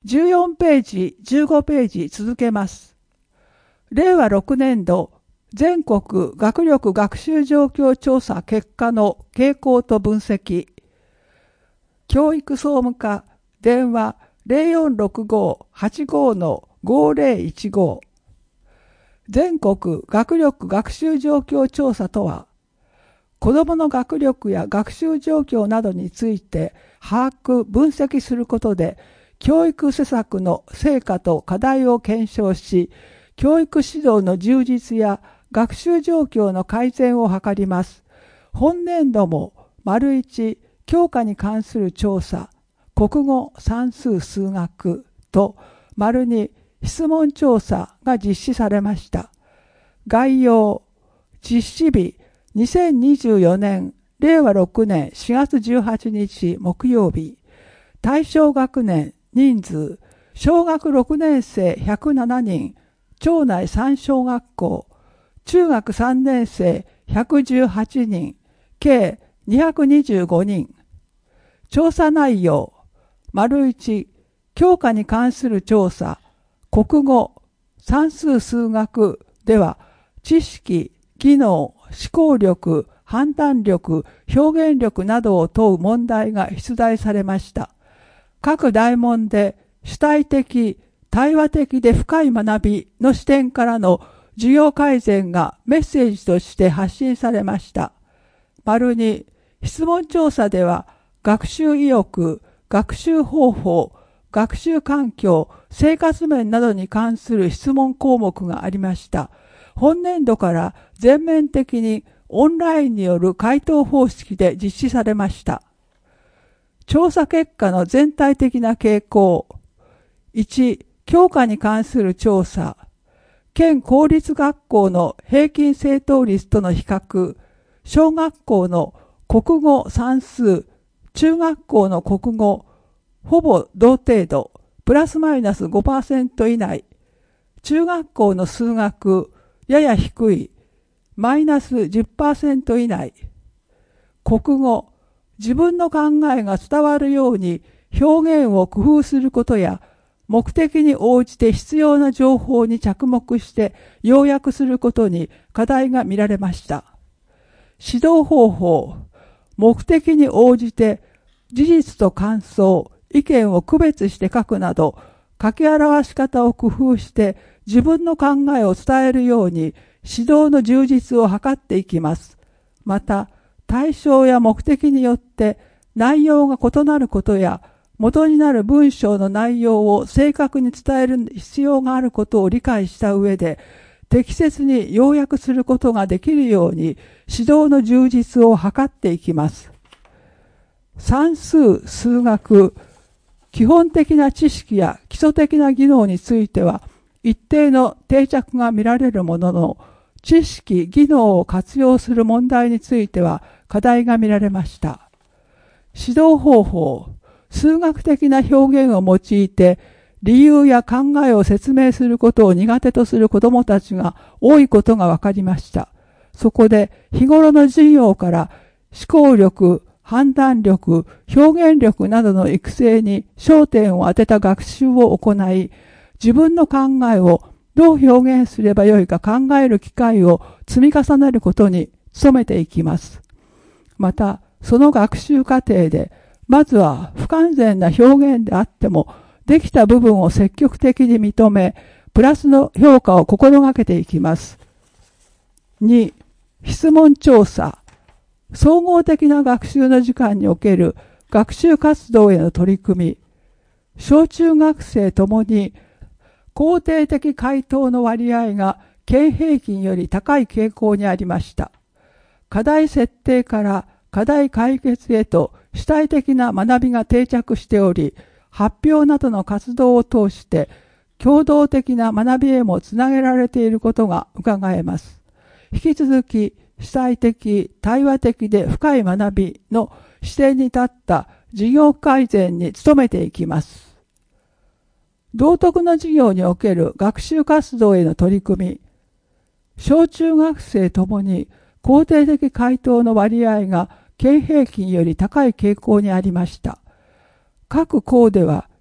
14ページ、15ページ続けます。令和6年度全国学力学習状況調査結果の傾向と分析。教育総務課電話 0465-85-5015 全国学力学習状況調査とは、子どもの学力や学習状況などについて把握・分析することで、教育施策の成果と課題を検証し、教育指導の充実や学習状況の改善を図ります。本年度も 1教科に関する調査、国語、算数、数学と 2質問調査が実施されました。概要、実施日、2024年令和6年4月18日木曜日。対象学年、人数、小学6年生107人、町内3小学校、中学3年生118人、計225人。調査内容、1教科に関する調査、国語、算数数学では、知識、技能、思考力、判断力、表現力などを問う問題が出題されました。各題問で主体的、対話的で深い学びの視点からの授業改善がメッセージとして発信されました。2質問調査では、学習意欲、学習方法、学習環境、生活面などに関する質問項目がありました。本年度から全面的にオンラインによる回答方式で実施されました。調査結果の全体的な傾向。1、教科に関する調査。県公立学校の平均正答率との比較。小学校の国語算数、中学校の国語、ほぼ同程度、プラスマイナス 5% 以内。中学校の数学、やや低い、マイナス 10% 以内。国語、自分の考えが伝わるように表現を工夫することや、目的に応じて必要な情報に着目して要約することに課題が見られました。指導方法、目的に応じて事実と感想、意見を区別して書くなど、書き表し方を工夫して自分の考えを伝えるように指導の充実を図っていきます。また、対象や目的によって内容が異なることや、元になる文章の内容を正確に伝える必要があることを理解した上で、適切に要約することができるように指導の充実を図っていきます。算数、数学、基本的な知識や基礎的な技能については一定の定着が見られるものの、知識、技能を活用する問題については課題が見られました。指導方法、数学的な表現を用いて理由や考えを説明することを苦手とする子どもたちが多いことが分かりました。そこで日頃の授業から思考力、判断力、表現力などの育成に焦点を当てた学習を行い、自分の考えをどう表現すればよいか考える機会を積み重ねることに努めていきます。また、その学習過程で、まずは不完全な表現であっても、できた部分を積極的に認め、プラスの評価を心がけていきます。2、質問調査。総合的な学習の時間における学習活動への取り組み。小中学生ともに肯定的回答の割合が県平均より高い傾向にありました。課題設定から課題解決へと主体的な学びが定着しており、発表などの活動を通して共同的な学びへもつなげられていることが伺えます。引き続き主体的、対話的で深い学びの視点に立った授業改善に努めていきます。道徳の授業における学習活動への取り組み。小中学生ともに肯定的回答の割合が県平均より高い傾向にありました。各校では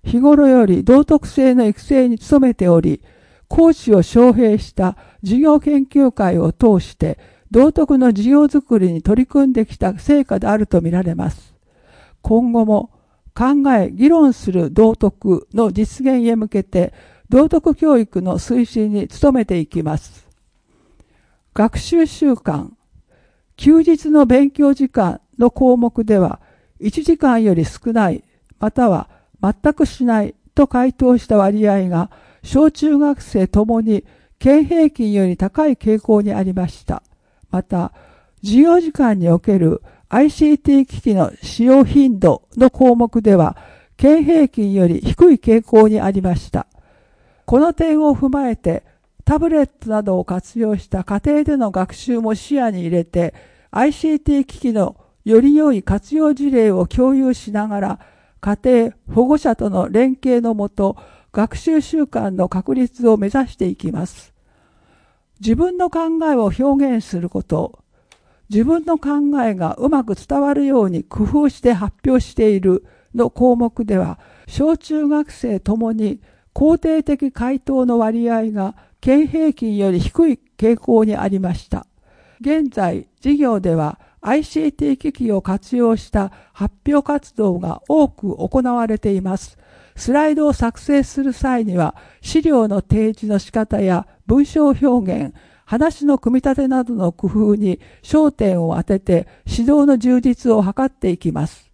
日頃より道徳性の育成に努めており、講師を招聘した授業研究会を通して道徳の授業づくりに取り組んできた成果であるとみられます。今後も考え、議論する道徳の実現へ向けて道徳教育の推進に努めていきます。学習習慣、休日の勉強時間の項目では1時間より少ない、または全くしないと回答した割合が小中学生ともに県平均より高い傾向にありました。また、授業時間における ICT 機器の使用頻度の項目では県平均より低い傾向にありました。この点を踏まえて、タブレットなどを活用した家庭での学習も視野に入れて、ICT 機器のより良い活用事例を共有しながら、家庭、保護者との連携のもと、学習習慣の確立を目指していきます。自分の考えを表現すること、自分の考えがうまく伝わるように工夫して発表しているの項目では、小中学生ともに肯定的回答の割合が県平均より低い傾向にありました。現在、授業では ICT 機器を活用した発表活動が多く行われています。スライドを作成する際には、資料の提示の仕方や文章表現、話の組み立てなどの工夫に焦点を当てて指導の充実を図っていきます。